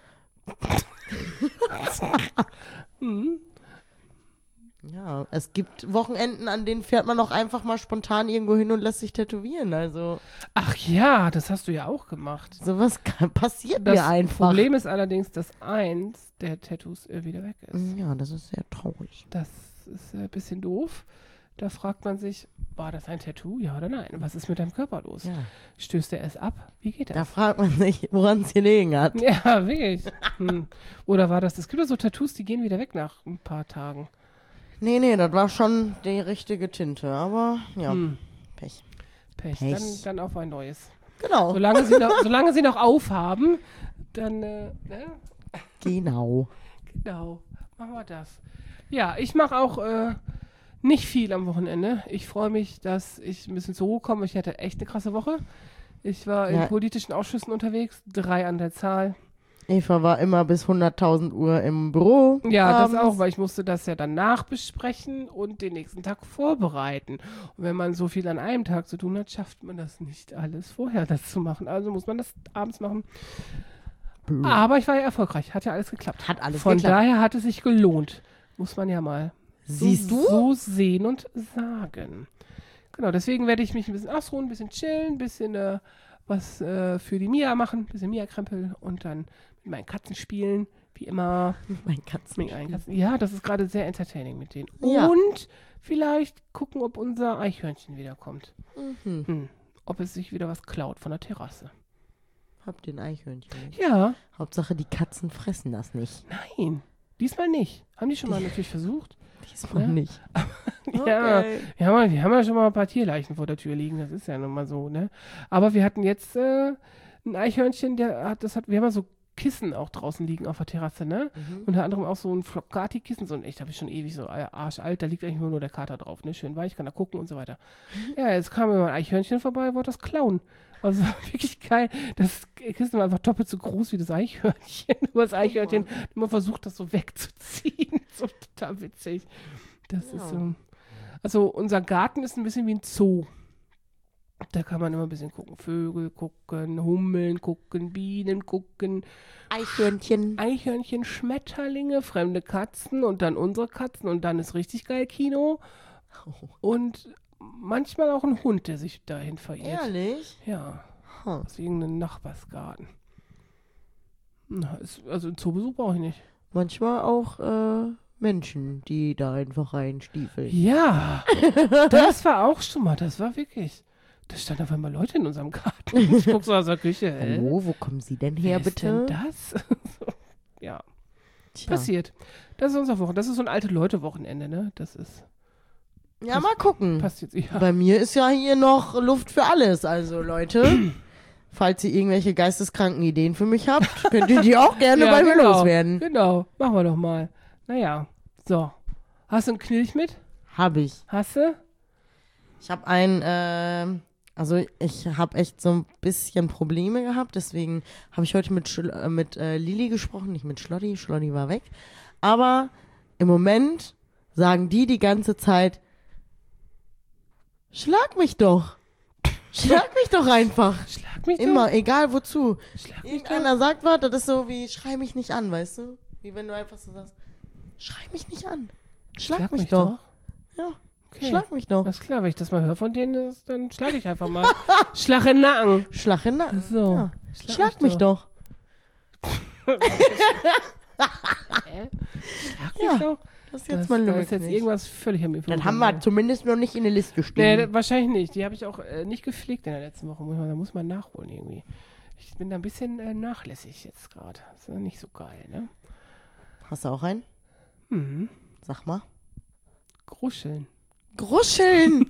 Mhm. Ja, es gibt Wochenenden, an denen fährt man auch einfach mal spontan irgendwo hin und lässt sich tätowieren. Also Ach ja, das hast du ja auch gemacht. sowas kann, passiert Das mir einfach. Problem ist allerdings, dass eins der Tattoos äh, wieder weg ist. Ja, das ist sehr traurig. Das ist äh, ein bisschen doof. Da fragt man sich, war das ein Tattoo? Ja oder nein? Was ist mit deinem Körper los? Ja. Stößt er es ab? Wie geht Da das? fragt man sich, woran es gelegen hat. Ja, wirklich. Hm. Oder war das, es gibt ja so Tattoos, die gehen wieder weg nach ein paar Tagen. Nee, nee, das war schon die richtige Tinte, aber ja, Hm. Pech. Pech. Pech. Dann, dann auf ein neues. Genau. Solange sie noch, solange sie noch aufhaben, dann, äh, ne? Genau. Genau, machen wir das. Ja, ich mache auch äh, nicht viel am Wochenende. Ich freue mich, dass ich ein bisschen zur Ruhe komme. Ich hatte echt eine krasse Woche. Ich war in Ja. politischen Ausschüssen unterwegs, drei an der Zahl. Eva war immer bis hunderttausend Uhr im Büro. Ja, das abends. auch, weil ich musste das ja danach besprechen und den nächsten Tag vorbereiten. Und wenn man so viel an einem Tag zu tun hat, schafft man das nicht alles vorher, das zu machen. Also muss man das abends machen. Blöd. Aber ich war ja erfolgreich, hat ja alles geklappt. Hat alles Von geklappt. daher hat es sich gelohnt. Muss man ja mal Siehst so, du? so sehen und sagen. Genau, deswegen werde ich mich ein bisschen ausruhen, ein bisschen chillen, ein bisschen äh, was äh, für die Mia machen, ein bisschen Mia-Krempel und dann mit meinen Katzen spielen, wie immer. Mein Katzen. Mit meinen Katzen. Ja, das ist gerade sehr entertaining mit denen. Ja. Und vielleicht gucken, ob unser Eichhörnchen wiederkommt. Mhm. Hm. Ob es sich wieder was klaut von der Terrasse. Habt den Eichhörnchen nicht. Ja, Hauptsache, die Katzen fressen das nicht. nein, diesmal nicht. Haben die schon mal natürlich versucht. Diesmal Ja. nicht. Ja, Okay. wir haben, ja- wir haben ja schon mal ein paar Tierleichen vor der Tür liegen, das ist ja nun mal so, ne? Aber wir hatten jetzt äh, ein Eichhörnchen, der hat, das hat, wir haben ja so Kissen auch draußen liegen auf der Terrasse, ne? Mhm. Unter anderem auch so ein Flocati-Kissen, so ein echt, habe ich schon ewig so äh, arschalt, da liegt eigentlich nur, nur der Kater drauf, ne? Schön weich, kann da gucken und so weiter. Ja, jetzt kam mir mal ein Eichhörnchen vorbei, wollte das klauen. Also wirklich geil. Das Kissen war einfach doppelt so groß wie das Eichhörnchen. Aber das Eichhörnchen hat immer versucht, das so wegzuziehen. So total witzig. Das Ja. ist so. Also unser Garten ist ein bisschen wie ein Zoo. Da kann man immer ein bisschen gucken. Vögel gucken, Hummeln gucken, Bienen gucken, Eichhörnchen. Eichhörnchen, Schmetterlinge, fremde Katzen und dann unsere Katzen und dann ist richtig geil Kino. Und manchmal auch ein Hund, der sich dahin verirrt. Ehrlich? Ja, Huh. aus irgendeinem Nachbarsgarten. Na, ist, also einen Zoobesuch brauche ich nicht. Manchmal auch äh, Menschen, die da einfach reinstiefeln. Ja, das war auch schon mal, das war wirklich. Da standen auf einmal Leute in unserem Garten. Ich guck so aus der Küche. Hä? Hallo, wo kommen Sie denn her, Wer ist bitte? denn das? So, ja, Tja. passiert. Das ist unser Wochenende. Das ist so ein alte Leute-Wochenende, ne? Das ist Ja, mal gucken. passiert. Ja. Bei mir ist ja hier noch Luft für alles. Also Leute, falls ihr irgendwelche geisteskranken Ideen für mich habt, könnt ihr die auch gerne Ja, bei mir genau, loswerden. Genau, machen wir doch mal. Naja, so. Hast du einen Knilch mit? Hab ich. Hast du? Ich habe ein, äh, also ich habe echt so ein bisschen Probleme gehabt, deswegen habe ich heute mit, Schl äh, mit äh, Lili gesprochen, nicht mit Schlotti, Schlotti war weg. Aber im Moment sagen die die ganze Zeit, schlag mich doch. Schlag mich doch einfach. Schlag mich Immer, egal wozu. doch. Schlag mich doch. Irgendeiner sagt was, das ist so wie, schrei mich nicht an, weißt du? Wie wenn du einfach so sagst, schrei mich nicht an. Schlag, mich, doch. Ja, Okay. schlag mich doch. Alles klar, wenn ich das mal höre von denen, ist, dann schlage ich einfach mal. Schlag in den Nacken. Schlag in den Nacken. So. Ja. Schlag Schlag, mich mich doch. Hä? Schlag Ja, mich doch. Das ist jetzt Das, mal da Limit ist jetzt nicht. irgendwas völlig am Das haben wir zumindest noch nicht in der Liste Nee, stehen. das, wahrscheinlich nicht. Die habe ich auch äh, nicht gepflegt in der letzten Woche. Muss man, da muss man nachholen irgendwie. Ich bin da ein bisschen äh, nachlässig jetzt gerade. Das ist nicht so geil, ne? Hast du auch einen? Mhm. Sag mal. Gruscheln. Gruscheln!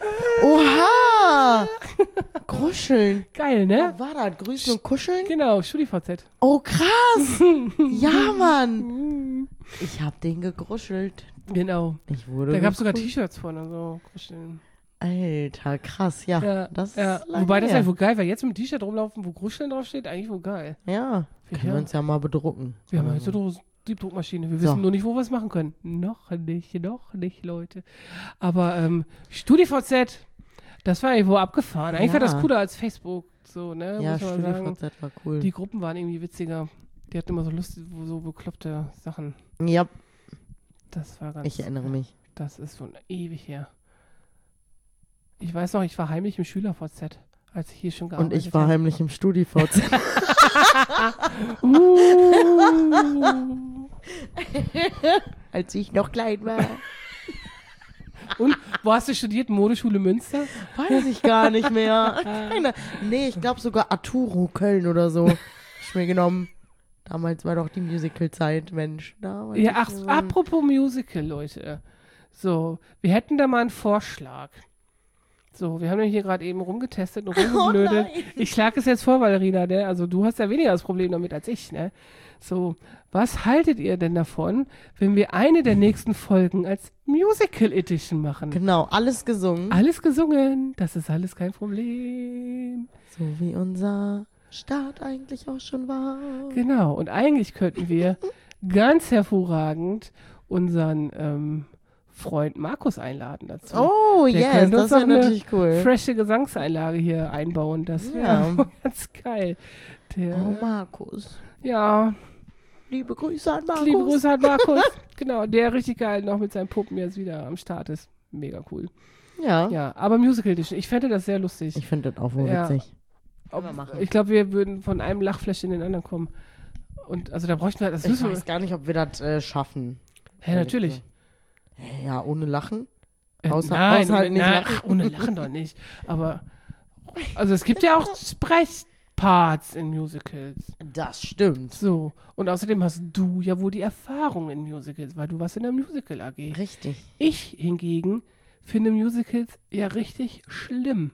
Oha! Gruscheln. Geil, ne? Was war das? Grüßen und kuscheln? Genau, StudiVZ. Oh, krass! Ja, Mann! Ich hab den gegruschelt. Genau. Ich wurde Da gab es sogar gegruscht. T-Shirts von und so. Gruscheln. Alter, krass. Ja, Ja, das ja. ist lange Wobei das her. eigentlich wohl geil wäre. Jetzt mit dem T-Shirt rumlaufen, wo Gruscheln draufsteht, eigentlich wohl geil. Ja, können Ja. wir uns ja mal bedrucken. Wir haben jetzt so die Druckmaschine. Wir So. wissen nur nicht, wo wir es machen können. Noch nicht, noch nicht, Leute. Aber ähm, StudiVZ, das war irgendwo abgefahren. Eigentlich war Ja. das cooler als Facebook. So, ne? Ja, muss man sagen. StudiVZ war cool. Die Gruppen waren irgendwie witziger. Die hatten immer so lustige, so bekloppte Sachen. Ja, Das war ganz. ich erinnere mich. Das ist schon ewig her. Ich weiß noch, ich war heimlich im SchülerVZ, als ich hier schon Und gearbeitet ich war habe. heimlich im StudiVZ. Uh. Als ich noch klein war. Und, wo hast du studiert? Modeschule Münster? Weiß ich gar nicht mehr. Keine. Nee, ich glaube sogar Arturo Köln oder so. Hab ich mir genommen. Damals war doch die Musical-Zeit, Mensch. Da war Ja, ich ach, so- apropos Musical, Leute. So, wir hätten da mal einen Vorschlag. So, wir haben ja hier gerade eben rumgetestet und rumgeblödet. Oh nein. Ich schlage es jetzt vor, Valerina, ne? Also du hast ja weniger das Problem damit als ich, ne? So, was haltet ihr denn davon, wenn wir eine der nächsten Folgen als Musical Edition machen? Genau, alles gesungen. Alles gesungen, das ist alles kein Problem. So wie unser Start eigentlich auch schon war. Genau, und eigentlich könnten wir ganz hervorragend unseren ähm, Freund Markus einladen dazu. Oh, Der yes, könnte das uns wäre auch eine natürlich cool. Frische Gesangseinlage hier einbauen, das wäre Ja. ganz geil. Der, Oh, Markus. ja, Liebe Grüße an Markus. liebe Grüße an Markus. Genau, der richtig geil noch mit seinen Puppen jetzt wieder am Start ist. Mega cool. Ja, Ja, aber Musical Edition, ich fände das sehr lustig. ich finde das auch wohl Ja. witzig. Ob, wir machen. ich glaube, wir würden von einem Lachflash in den anderen kommen. Und also da bräuchten wir, das Ich müssen wir. weiß gar nicht, ob wir das äh, schaffen. Hä, natürlich. Hä, Ja, ohne Lachen. Äh, Außer- nein, außer halt nicht nein, lachen. ach, ohne Lachen doch nicht. Aber, also es gibt ja auch Sprechparts in Musicals. Das stimmt. So, und außerdem hast du ja wohl die Erfahrung in Musicals, weil du warst in der Musical A G. Richtig. Ich hingegen finde Musicals ja richtig schlimm,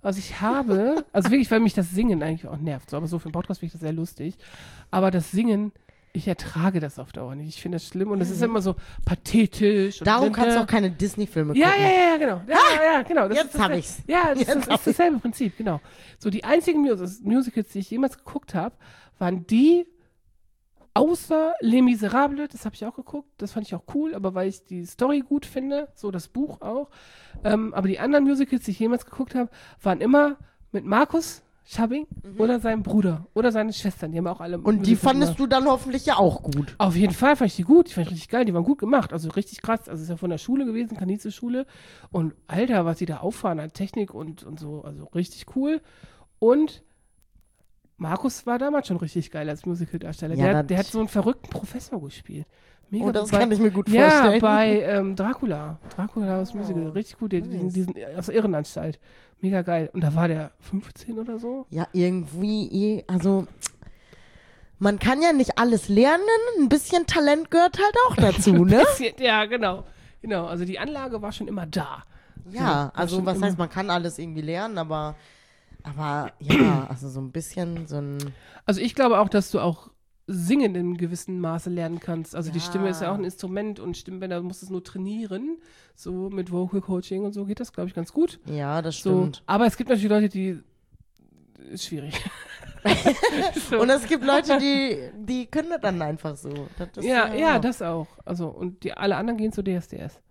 Also ich habe, also wirklich, weil mich das Singen eigentlich auch nervt, so, aber so für einen Podcast finde ich das sehr lustig. Aber das Singen, ich ertrage das auf Dauer nicht. Ich finde das schlimm und es ist immer so pathetisch. Und Darum und, kannst du äh, auch keine Disney-Filme ja, gucken. ja, ja, ja, genau. Ja, ja, genau. Das Jetzt ist das, hab ich's. Ja, das, Jetzt das hab ist dasselbe Prinzip, genau. So, die einzigen Mus- Musicals, die ich jemals geguckt habe, waren die, außer Les Miserables, das habe ich auch geguckt, das fand ich auch cool, aber weil ich die Story gut finde, so das Buch auch. Ähm, aber die anderen Musicals, die ich jemals geguckt habe, waren immer mit Markus Schabbing oder seinem Bruder oder seinen Schwestern. Die haben auch alle Und die Musicals fandest gemacht. du dann hoffentlich ja auch gut. Auf jeden Fall fand ich die gut. Die fand ich richtig geil. Die waren gut gemacht. Also richtig krass. Also ist ja von der Schule gewesen, Kanitze-Schule. Und Alter, was die da auffahren an Technik und, und so. Also richtig cool. Und Markus war damals schon richtig geil als Musical-Darsteller. Ja, der, das- hat- der hat so einen verrückten Professor gespielt. Mega Oh, das bei, kann ich mir gut ja, vorstellen. bei ähm, Dracula. Dracula aus Musical. Oh, Richtig gut. Der, diesen, nice. diesen, aus der Irrenanstalt. Mega geil. Und da war der fünfzehn oder so. Ja, irgendwie, eh- also man kann ja nicht alles lernen, ein bisschen Talent gehört halt auch dazu, ne? Bisschen, ja, genau. Genau. Also die Anlage war schon immer da. Ja, So, also schon was immer- heißt, man kann alles irgendwie lernen, aber, aber ja, also so ein bisschen so ein, Also ich glaube auch, dass du auch Singen in gewissem Maße lernen kannst. Also die Ja. Stimme ist ja auch ein Instrument und Stimmbänder musst es nur trainieren. So mit Vocal Coaching und so geht das, glaube ich, ganz gut. ja, das So. stimmt. Aber es gibt natürlich Leute, die ist schwierig. so. Und es gibt Leute, die, die können das dann einfach so. Das ist ja, ja, das auch. Also und die alle anderen gehen zu D S D S.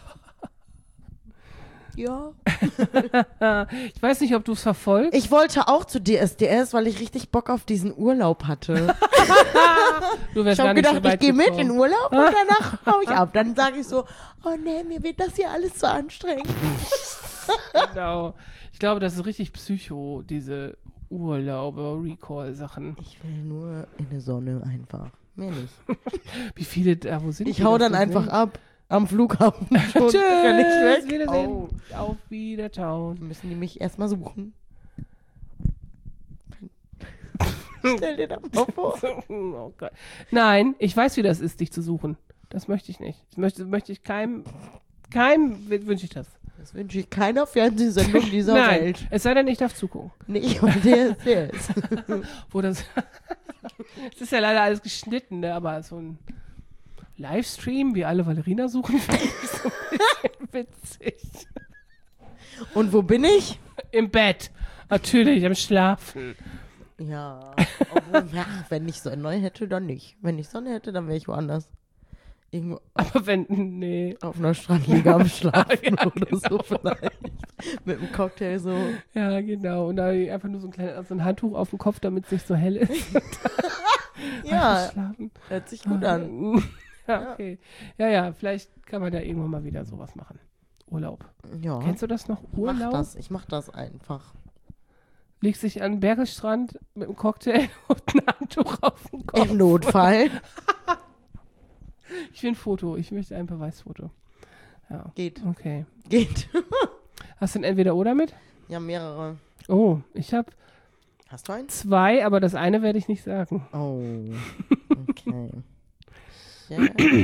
Ja. Ich weiß nicht, ob du es verfolgst. Ich wollte auch zu D S D S, weil ich richtig Bock auf diesen Urlaub hatte. Du wärst Ich gar habe nicht gedacht, so ich weit gehe mit in gekommen. Urlaub und danach hau ich ab. Dann sage ich so, oh nee, mir wird das hier alles zu anstrengend. Genau. Ich glaube, das ist richtig Psycho, diese Urlaube, Recall-Sachen. Ich will nur in der Sonne einfach. Mehr nicht. Wie viele da, wo sind Ich die, hau dass dann du einfach singst? ab. Am Flughafen schon. Tschüss, Kann ich weg. Wiedersehen. Oh. Auf Wiederschauen. Müssen die mich erstmal suchen. Stell dir das mal vor. Oh Gott. Nein, ich weiß, wie das ist, dich zu suchen. Das möchte ich nicht. Das möchte, möchte ich keinem, keinem wünsche ich das. Das wünsche ich keiner Fernsehsendung dieser Nein, Welt. es sei denn, ich darf zugucken. Nicht und der ist der ist. Wo das, es ist ja leider alles geschnitten, ne? Aber so ein Livestream, wie alle Valerina suchen, finde ich so ein bisschen witzig. Und wo bin ich? Im Bett. Natürlich, am Schlafen. Ja, obwohl, ja, wenn ich Sonne hätte, dann nicht. Wenn ich Sonne hätte, dann wäre ich woanders. Irgendwo Aber wenn, nee. auf einer Strandliege am Schlafen Ja, oder so genau. vielleicht. Mit einem Cocktail so. Ja, genau. Und da einfach nur so ein kleines, so ein Handtuch auf dem Kopf, damit es nicht so hell ist. Ja, Schlafen. hört sich gut an. Ja, okay. Ja, ja, vielleicht kann man da irgendwann mal wieder sowas machen. Urlaub. Ja, Kennst du das noch? mach Urlaub? das. Ich mach das einfach. Legst dich an den Bergestrand mit einem Cocktail und ein Handtuch auf den Kopf. Im Notfall. Ich will ein Foto. Ich möchte ein Beweisfoto. Ja, Geht. okay. Geht. Hast du ein Entweder-Oder mit? Ja, mehrere. Oh, ich habe Hast du eins? zwei, aber das eine werde ich nicht sagen. Oh. Okay. Ja.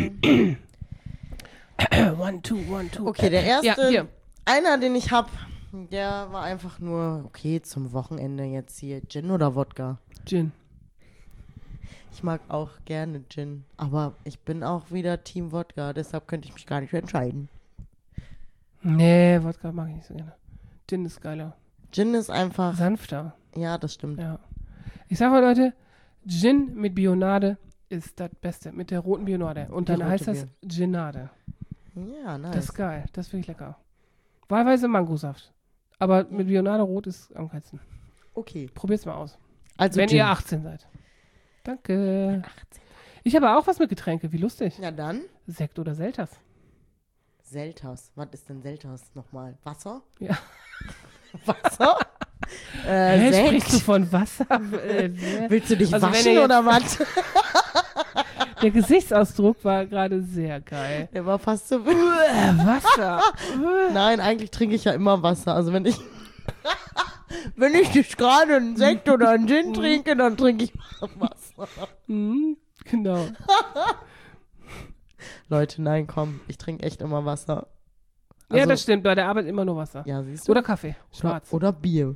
One, two, one, two. Okay, der erste, Ja, hier. einer, den ich hab, der war einfach nur, okay, zum Wochenende jetzt hier Gin oder Wodka. Gin. Ich mag auch gerne Gin, aber ich bin auch wieder Team Wodka, deshalb könnte ich mich gar nicht entscheiden. Nee, Wodka mag ich nicht so gerne. Gin ist geiler. Gin ist einfach, Sanfter. ja, das stimmt. Ja. Ich sag mal, Leute, Gin mit Bionade ist das Beste. Mit der roten Bionade. Und Die dann rote heißt das Ginade. Ja, nice. Das ist geil. Das finde ich lecker. Wahlweise Mangosaft. Aber mit Bionade rot ist am geilsten. Okay. Probiert's mal aus. Also Wenn Gin. ihr achtzehn seid. Danke. Ich habe auch was mit Getränke. Wie lustig. Ja, dann Sekt oder Selters. Selters. Was ist denn Selters nochmal? Wasser? Ja. Wasser? äh, Hä, Sekt? sprichst du von Wasser? äh, wer? Willst du dich Also wenn waschen ihr jetzt- oder was? Der Gesichtsausdruck war gerade sehr geil. Der war fast so. Äh, Wasser. Nein, eigentlich trinke ich ja immer Wasser. Also wenn ich wenn ich nicht gerade einen Sekt oder einen Gin trinke, dann trinke ich Wasser. Mhm, genau. Leute, nein, komm, ich trinke echt immer Wasser. Also, ja, das stimmt. Bei der Arbeit immer nur Wasser. Ja, siehst du? Oder Kaffee. Schwarz. Oder, oder Bier.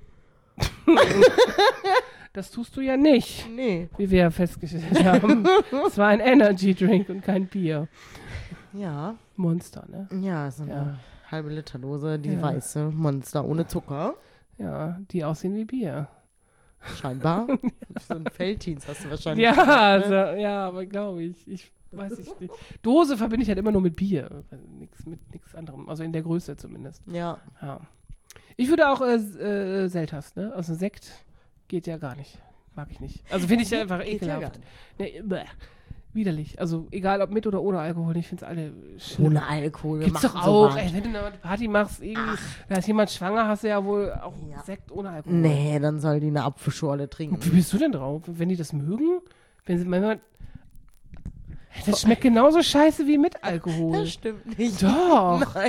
Das tust du ja nicht. Nee. Wie wir ja festgestellt haben. Es war ein Energy Drink und kein Bier. Ja. Monster, ne? Ja, so eine Ja. halbe Liter Dose, die Ja. weiße Monster ohne Zucker. Ja, die aussehen wie Bier. Scheinbar. So ein Felddienst hast du wahrscheinlich. Ja, gesagt, also, ne? ja, aber glaube ich. Ich weiß ich nicht. Dose verbinde ich halt immer nur mit Bier. Nix mit nichts anderem. Also in der Größe zumindest. Ja. Ja. Ich würde auch äh, äh, Selters, ne? Also Sekt geht ja gar nicht. Mag ich nicht. Also finde ich ja einfach Geht ja ekelhaft. Nee, bäh. Widerlich. Also egal ob mit oder ohne Alkohol, ich finde es alle schlimm. Ohne Alkohol. wir Gibt's doch machen so auch. was. Ey, wenn du eine Party machst, irgendwie, da ist jemand schwanger, hast du ja wohl auch Ja. Sekt ohne Alkohol. Nee, dann soll die eine Apfelschorle trinken. Wie bist du denn drauf? Wenn die das mögen? Wenn sie manchmal. Das schmeckt genauso scheiße wie mit Alkohol. Das stimmt nicht. Doch. Nein.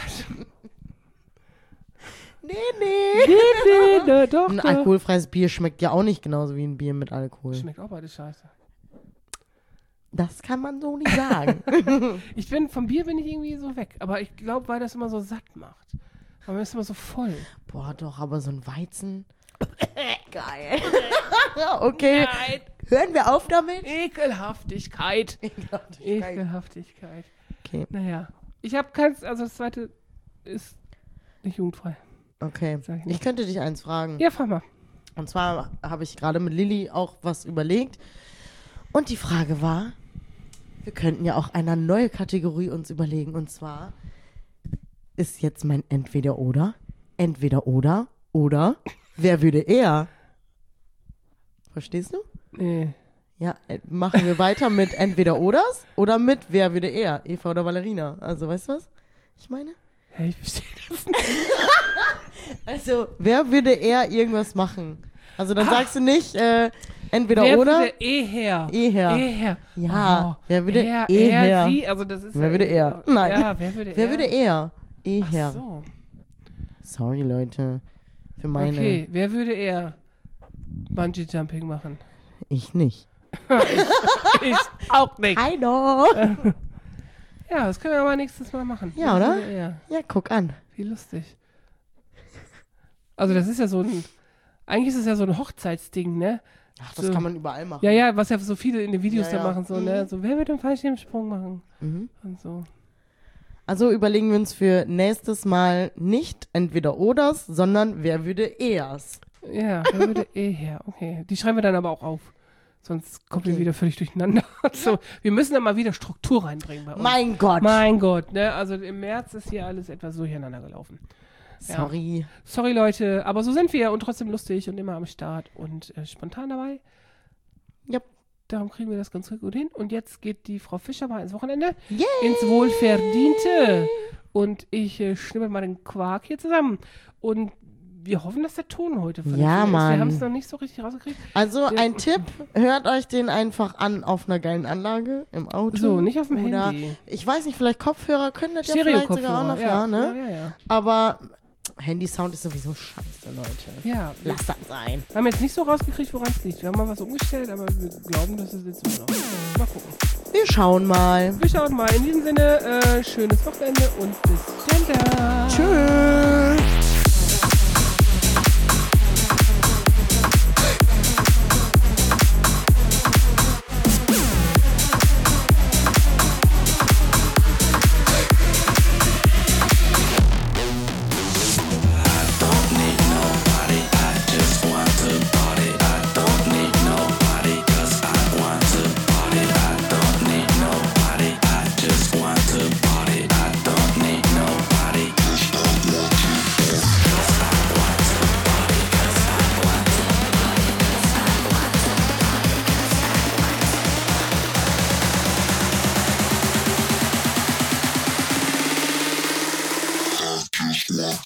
nee, nee. Nee, nee, nee, doch, Ein doch. alkoholfreies Bier schmeckt ja auch nicht genauso wie ein Bier mit Alkohol. Schmeckt auch beides scheiße. Das kann man so nicht sagen. Ich bin, vom Bier bin ich irgendwie so weg. Aber ich glaube, weil das immer so satt macht. Aber man ist immer so voll. Boah, doch, aber so ein Weizen. Geil. Okay, Nein. hören wir auf damit? Ekelhaftigkeit. Ekelhaftigkeit. Ekelhaftigkeit. Okay, Naja. Ich habe keins, also das zweite ist nicht jugendfrei. okay. Sag ich nicht. Ich könnte dich eins fragen. Ja, frag mal. Und zwar habe ich gerade mit Lilly auch was überlegt. Und die Frage war, wir könnten ja auch eine neue Kategorie uns überlegen. Und zwar ist jetzt mein Entweder-Oder. Entweder-Oder oder wer würde eher? Verstehst du? Nee. Ja, äh, machen wir weiter mit Entweder-Oders oder mit wer würde eher? Eva oder Valerina? Also, weißt du was ich meine? Hey, ich verstehe das nicht. Also, wer würde eher irgendwas machen? Also, dann Ah. sagst du nicht äh, entweder Wer oder. würde eher? Eher. Eher. Ja, Oh, wer würde eher? eher? Eher wie? Also das ist Wer ja würde eher? Nein. Ja, wer würde Wer eher? würde eher? Ach Eher. so. Sorry, Leute. Für meine. Okay, wer würde eher Bungee Jumping machen? Ich nicht. Ich auch nicht. I know. Ja, das können wir aber nächstes Mal machen. Ja, Wer oder? würde eher? Ja, guck an. Wie lustig. Also das ist ja so ein, eigentlich ist es ja so ein Hochzeitsding, ne? Ach, das So. kann man überall machen. Ja, ja, was ja so viele in den Videos Ja, da ja. machen, so, ne? So, wer wird den Fallschirmsprung machen? Mhm. Und so. Also überlegen wir uns für nächstes Mal nicht entweder oders, sondern wer würde ehrs. Ja, wer würde eher? Okay. Die schreiben wir dann aber auch auf. Sonst kommt Okay. wir wieder völlig durcheinander. So, wir müssen da mal wieder Struktur reinbringen bei uns. Mein Gott. Mein Gott, ne? Also im März ist hier alles etwas durcheinander gelaufen. Ja. Sorry. Sorry, Leute, aber so sind wir und trotzdem lustig und immer am Start und äh, spontan dabei. Ja. Darum kriegen wir das ganz gut hin. Und jetzt geht die Frau Fischer mal ins Wochenende. Yay. Ins Wohlverdiente. Und ich äh, schnippel mal den Quark hier zusammen. Und wir hoffen, dass der Ton heute vernünftig Ja, ist. Mann. Wir haben es noch nicht so richtig rausgekriegt. Also Ja. ein Tipp, hört euch den einfach an auf einer geilen Anlage im Auto. So, nicht auf dem oder, Handy. Ich weiß nicht, vielleicht Kopfhörer können das ja vielleicht sogar auch Stereo-Kopfhörer. noch, ja, ne? Ja, ja, ja. Aber Handy-Sound ist sowieso scheiße, Leute. Ja, wir Lasst das sein. haben jetzt nicht so rausgekriegt, woran es liegt. Wir haben mal was umgestellt, aber wir glauben, dass es jetzt immer noch. Mal gucken. Wir schauen mal. Wir schauen mal. In diesem Sinne, äh, schönes Wochenende und bis dann. Tschüss.